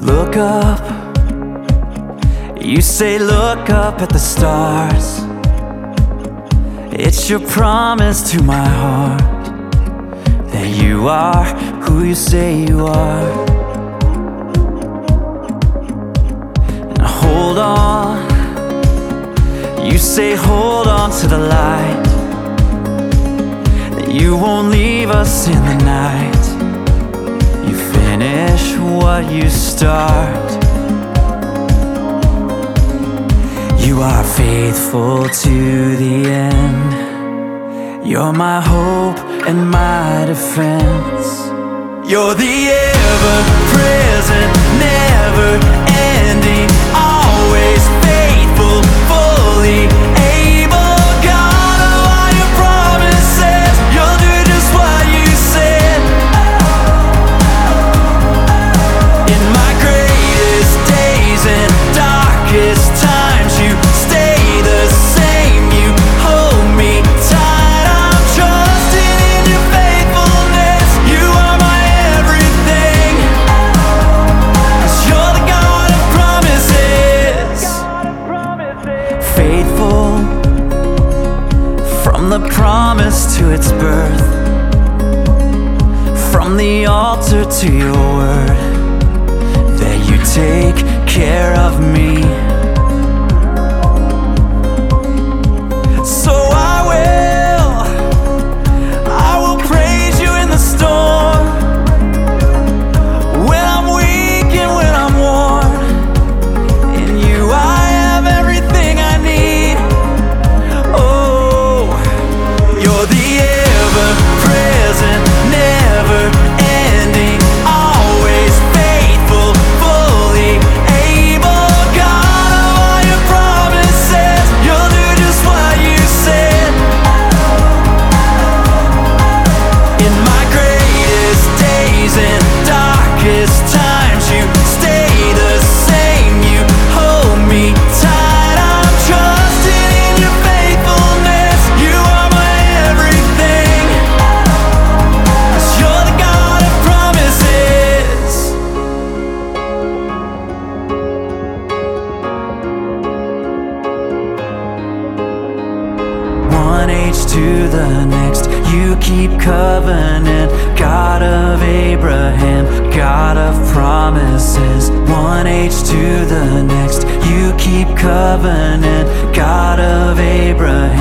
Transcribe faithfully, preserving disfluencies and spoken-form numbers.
Look up, you say look up at the stars. It's your promise to my heart that you are who you say you are. Now hold on, you say hold on to the light, that you won't leave us in the night. You finish what you start. You are faithful to the end. You're my hope and my defense. You're the ever-present, never-ending, always faithful, fully able God of all your promises. You'll do just what you said. In my greatest days and darkest times, you stay the same. You hold me tight. I'm trusting in your faithfulness. You are my everything, 'cause you're the God of promises. Faithful from the promise to its birth, from the altar to your word, that you take care of me. So I will, I will praise you in the storm, when I'm weak and when I'm worn. In you I have everything I need. Oh, you're the ever-present, never-ending, always faithful, fully able God of all your promises. You'll do just what you said. In my greatest days and darkest times, you stay the same. You hold me tight. I'm trusting in your faithfulness. You are my everything, 'cause you're the God of promises. One age to the next, you keep covenant. God of Abraham, God of promises. One age to the next, you keep covenant. God of Abraham,